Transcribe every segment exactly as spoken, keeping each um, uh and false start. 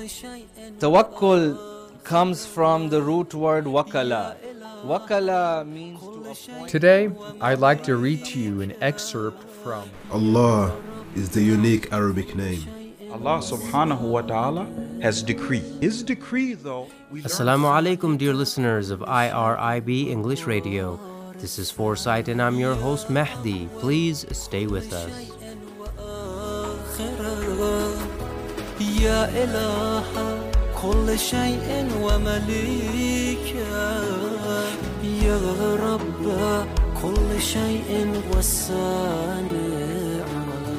Tawakkul comes from the root word wakala. Wakala means to appoint. Today, I'd like to read to you an excerpt from Allah is the unique Arabic name. Allah subhanahu wa ta'ala has decreed. His decree, though, we learn Assalamu alaikum, dear listeners of I R I B English Radio. This is Foresight and I'm your host Mahdi. Please stay with us. يا إله كل شيء ومليكه يا رب كل شيء والصانع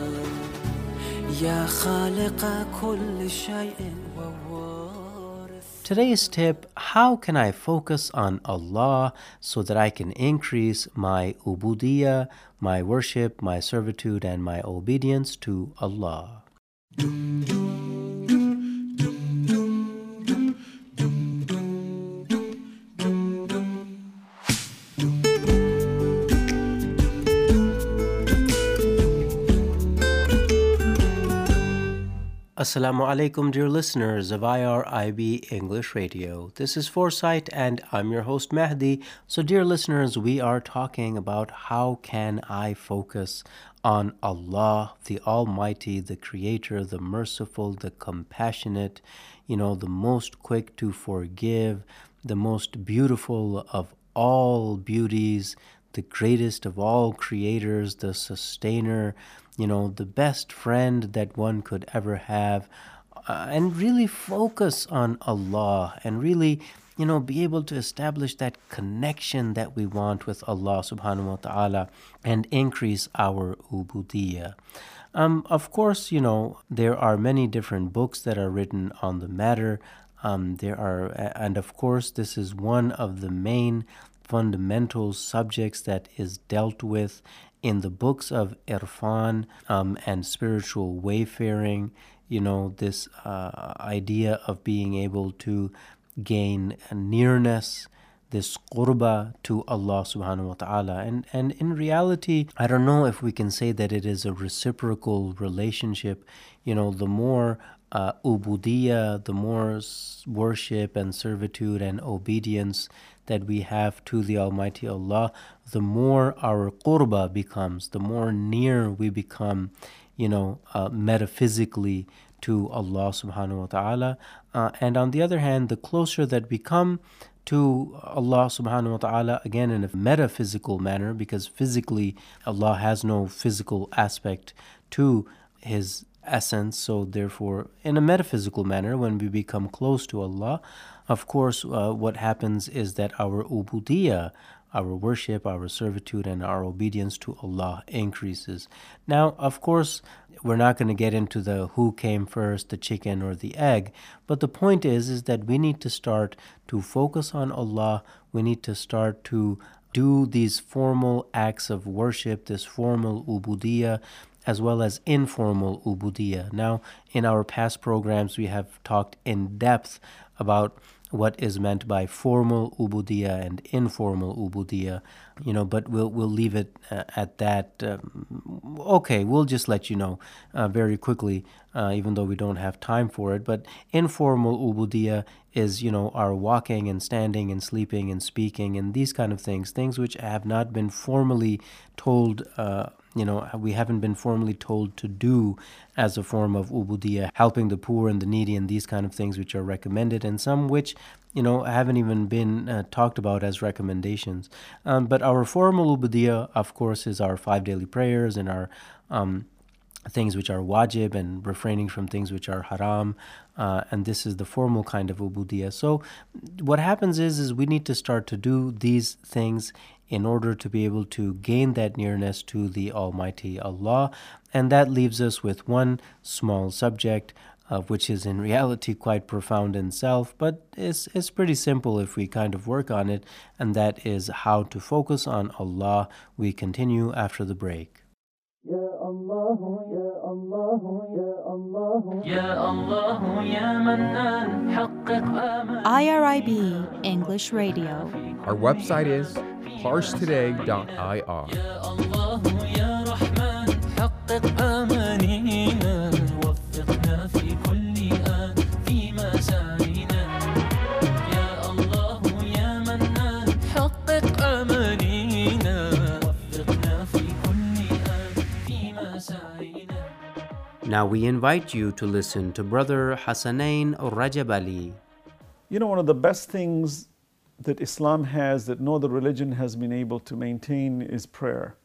يا خالق كل شيء ووارث. Today's tip: how can I focus on Allah so that I can increase my ubudiyah, my worship, my servitude, and my obedience to Allah? Assalamu alaikum, dear listeners of I R I B English Radio. This is Foresight and I'm your host Mahdi. So dear listeners, we are talking about how can I focus on Allah, the Almighty, the Creator, the Merciful, the Compassionate, you know, the most quick to forgive, the most beautiful of all beauties, the greatest of all creators, the Sustainer, you know, the best friend that one could ever have, uh, and really focus on Allah and really, you know, be able to establish that connection that we want with Allah subhanahu wa ta'ala and increase our ubudiyah. Um, of course, you know, there are many different books that are written on the matter. Um, there are, and of course, this is one of the main fundamental subjects that is dealt with in the books of Irfan um, and spiritual wayfaring. You know, this uh, idea of being able to gain a nearness, this qurba to Allah subhanahu wa ta'ala. And, and in reality, I don't know if we can say that it is a reciprocal relationship. You know, the more uh, ubudiyah, the more worship and servitude and obedience that we have to the Almighty Allah, the more our qurba becomes, the more near we become, you know, uh, metaphysically to Allah subhanahu wa ta'ala. Uh, and on the other hand, the closer that we come to Allah subhanahu wa ta'ala, again in a metaphysical manner, because physically Allah has no physical aspect to His essence, so therefore in a metaphysical manner, when we become close to Allah, of course, uh, what happens is that our ubudiyah, our worship, our servitude, and our obedience to Allah increases. Now, of course, we're not going to get into the who came first, the chicken or the egg, but the point is, is that we need to start to focus on Allah. We need to start to do these formal acts of worship, this formal ubudiyah, as well as informal ubudiyah. Now, in our past programs, we have talked in depth about what is meant by formal ubudiyah and informal ubudiyah, you know, but we'll we'll leave it uh, at that. Um, okay, we'll just let you know uh, very quickly, uh, even though we don't have time for it. But informal ubudiyah is, you know, our walking and standing and sleeping and speaking and these kind of things, things which have not been formally told, uh, you know, we haven't been formally told to do as a form of ubudiyah, helping the poor and the needy and these kind of things which are recommended, and some which, you know, haven't even been uh, talked about as recommendations. Um, but our formal ubudiyah, of course, is our five daily prayers and our um, things which are wajib and refraining from things which are haram, uh, and this is the formal kind of ubudiyah. So what happens is, is we need to start to do these things in order to be able to gain that nearness to the Almighty Allah. And that leaves us with one small subject, uh, which is in reality quite profound in self, but it's, it's pretty simple if we kind of work on it, and that is how to focus on Allah. We continue after the break. يا الله يا الله يا الله يا منان حقق آمال. I R I B English Radio. our website is parse today dot I R. يا الله يا رحمن حقق آمانينا وفقنا في كل آن فيما Now we invite you to listen to Brother Hassanain Rajab Ali. You know, one of the best things that Islam has that no other religion has been able to maintain is prayer.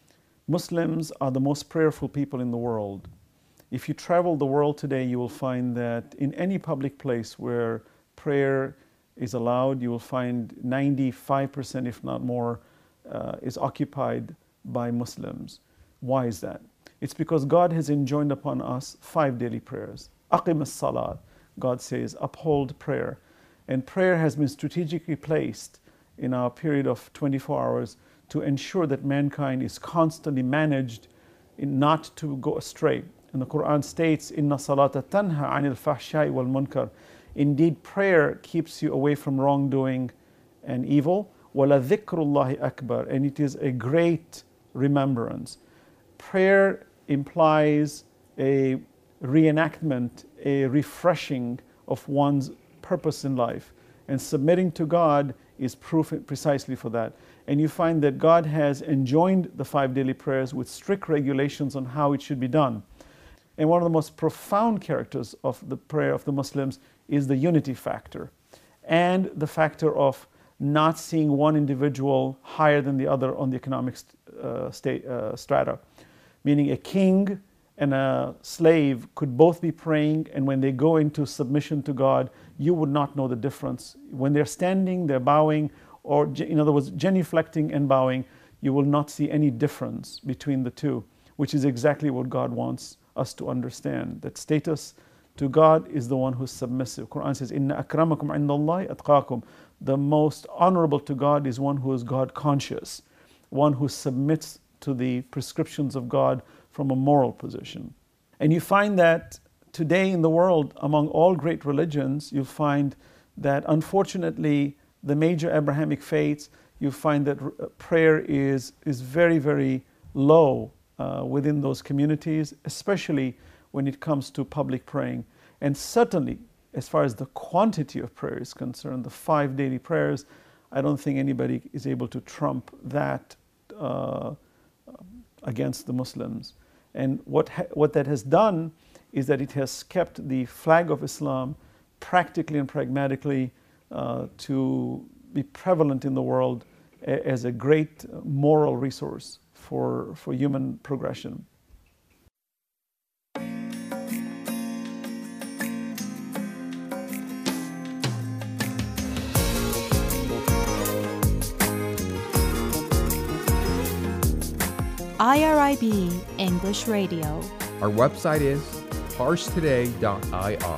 Muslims are the most prayerful people in the world. If you travel the world today, you will find that in any public place where prayer is allowed, you will find ninety-five percent, if not more, uh, is occupied by Muslims. Why is that? It's because God has enjoined upon us five daily prayers. Aqim as-salat, God says, uphold prayer. And prayer has been strategically placed in our period of twenty-four hours to ensure that mankind is constantly managed in not to go astray. And the Quran states, Inna salata tanha anil fahshai wal munkar. Indeed, prayer keeps you away from wrongdoing and evil. Wala dhikrullahi akbar. And it is a great remembrance. Prayer implies a reenactment, a refreshing of one's purpose in life. And submitting to God is proof precisely for that. And you find that God has enjoined the five daily prayers with strict regulations on how it should be done. And one of the most profound characters of the prayer of the Muslims is the unity factor and the factor of not seeing one individual higher than the other on the economic uh, state, uh, strata. Meaning a king and a slave could both be praying, and when they go into submission to God, you would not know the difference. When they're standing, they're bowing, or in other words, genuflecting and bowing, you will not see any difference between the two, which is exactly what God wants us to understand. That status to God is the one who's submissive. Quran says, Inna akramakum indallahi atqakum. The most honorable to God is one who is God conscious, one who submits to the prescriptions of God from a moral position. And you find that today in the world, among all great religions, you find that unfortunately the major Abrahamic faiths, you find that prayer is, is very, very low uh, within those communities, especially when it comes to public praying. And certainly, as far as the quantity of prayer is concerned, the five daily prayers, I don't think anybody is able to trump that uh, against the Muslims. And what, ha- what that has done is that it has kept the flag of Islam practically and pragmatically uh, to be prevalent in the world a- as a great moral resource for, for human progression. I R I B English Radio. Our website is parse today dot I R.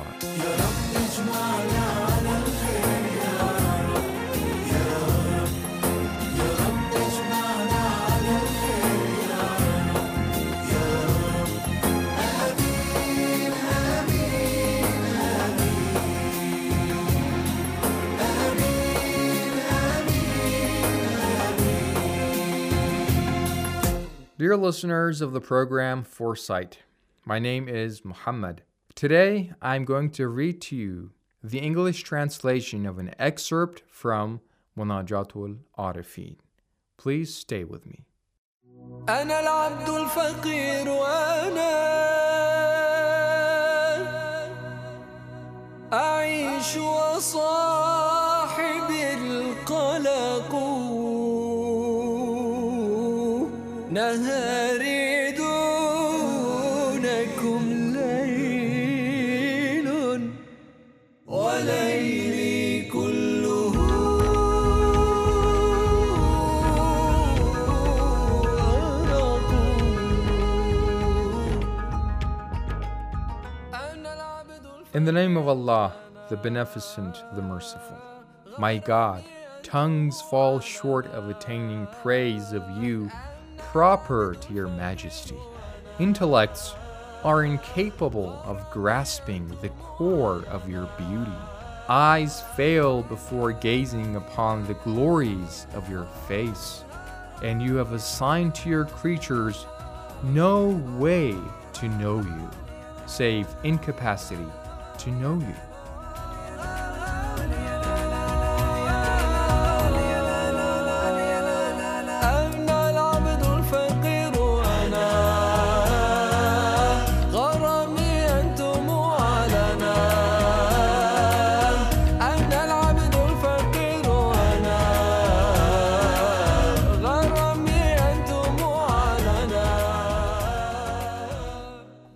Dear listeners of the program Foresight, my name is Muhammad. Today, I'm going to read to you the English translation of an excerpt from Munajatul Arifin. Please stay with me. أنا العبد الفقير وأنا أعيش وصاحبي القلق نهاري دونكم ليل وليلي كله أرق. In the name of Allah, the Beneficent, the Merciful. My God, tongues fall short of attaining praise of you proper to your majesty. Intellects are incapable of grasping the core of your beauty. Eyes fail before gazing upon the glories of your face. And you have assigned to your creatures no way to know you, save incapacity to know you. أنا العبد الفقير وأنا غرام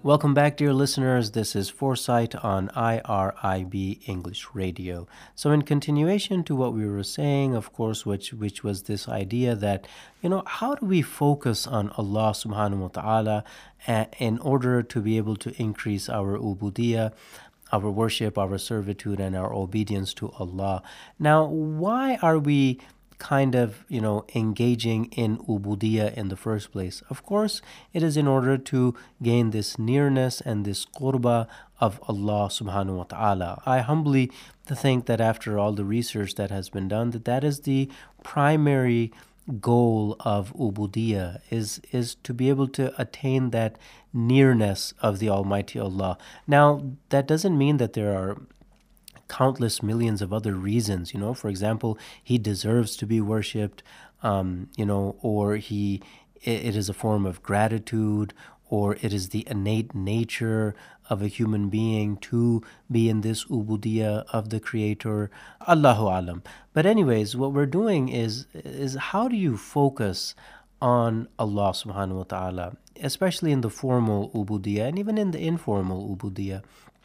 Welcome back, dear listeners. This is Foresight on I R I B English Radio. So in continuation to what we were saying, of course, which which was this idea that, you know, how do we focus on Allah subhanahu wa ta'ala uh, in order to be able to increase our ubudiyah, our worship, our servitude, and our obedience to Allah. Now, why are we kind of, you know, engaging in ubudiyah in the first place? Of course, it is in order to gain this nearness and this qurba of Allah subhanahu wa ta'ala. I humbly think that after all the research that has been done, that that is the primary goal of ubudiyah, is is to be able to attain that nearness of the Almighty Allah. Now, that doesn't mean that there are countless millions of other reasons, you know. For example, he deserves to be worshipped, um, you know, or he, it is a form of gratitude, or it is the innate nature of a human being to be in this ubudiyah of the Creator. Allahu alam. But anyways, what we're doing is, is how do you focus on Allah subhanahu wa ta'ala, especially in the formal ubudiyah and even in the informal ubudiyah?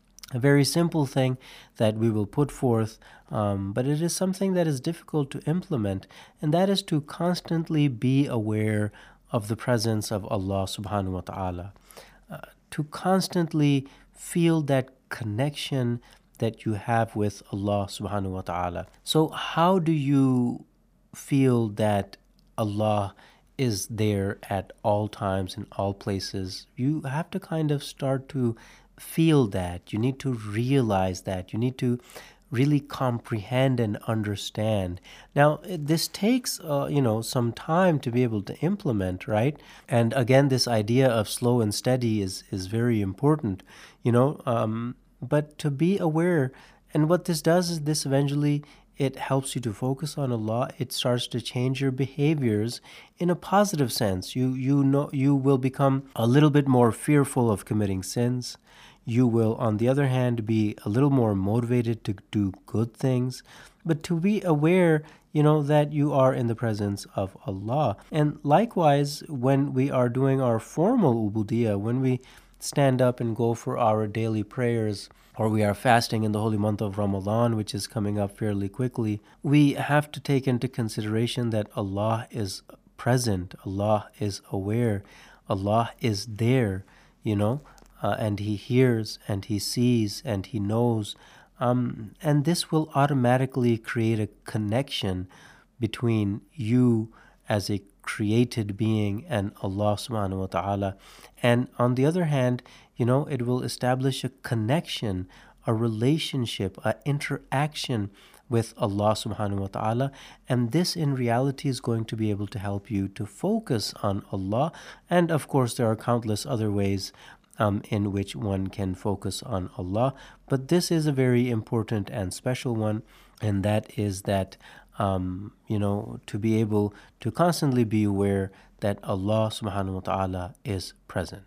A very simple thing that we will put forth, um, but it is something that is difficult to implement, and that is to constantly be aware of the presence of Allah subhanahu wa ta'ala, uh, to constantly feel that connection that you have with Allah subhanahu wa ta'ala. So how do you feel that Allah is there at all times, in all places? You have to kind of start to feel that. You need to realize that. You need to really comprehend and understand. Now, this takes, uh, you know, some time to be able to implement, right? And again, this idea of slow and steady is, is very important, you know, um, but to be aware. And what this does is this eventually, it helps you to focus on Allah. It starts to change your behaviors in a positive sense. You, you know, you will become a little bit more fearful of committing sins. You will, on the other hand, be a little more motivated to do good things, but to be aware, you know, that you are in the presence of Allah. And likewise, when we are doing our formal ubudiyah, when we stand up and go for our daily prayers, or we are fasting in the holy month of Ramadan, which is coming up fairly quickly, we have to take into consideration that Allah is present, Allah is aware, Allah is there, you know. Uh, and He hears, and He sees, and He knows. Um, and this will automatically create a connection between you as a created being and Allah subhanahu wa ta'ala. And on the other hand, you know, it will establish a connection, a relationship, an interaction with Allah subhanahu wa ta'ala. And this in reality is going to be able to help you to focus on Allah. And of course, there are countless other ways Um, in which one can focus on Allah. But this is a very important and special one, and that is that, um, you know, to be able to constantly be aware that Allah subhanahu wa ta'ala is present.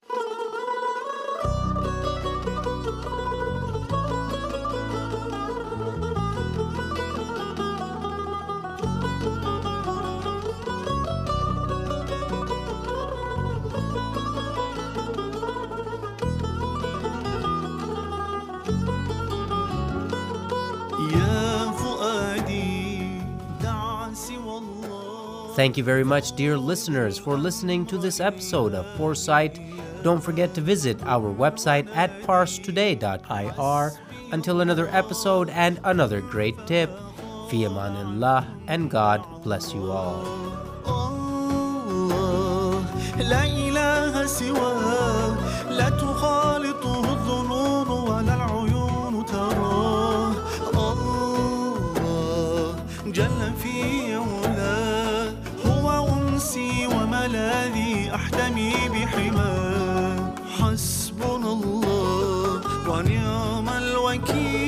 Thank you very much, dear listeners, for listening to this episode of Foresight. Don't forget to visit our website at parse today dot I R. Until another episode and another great tip, fi amanillah, and God bless you all. لا إله سواه لا تخالطه الظنون ولا العيون تراه الله جل في علاه هو أنسي وملاذي أحتمي بحماه حسبنا الله ونعم الوكيل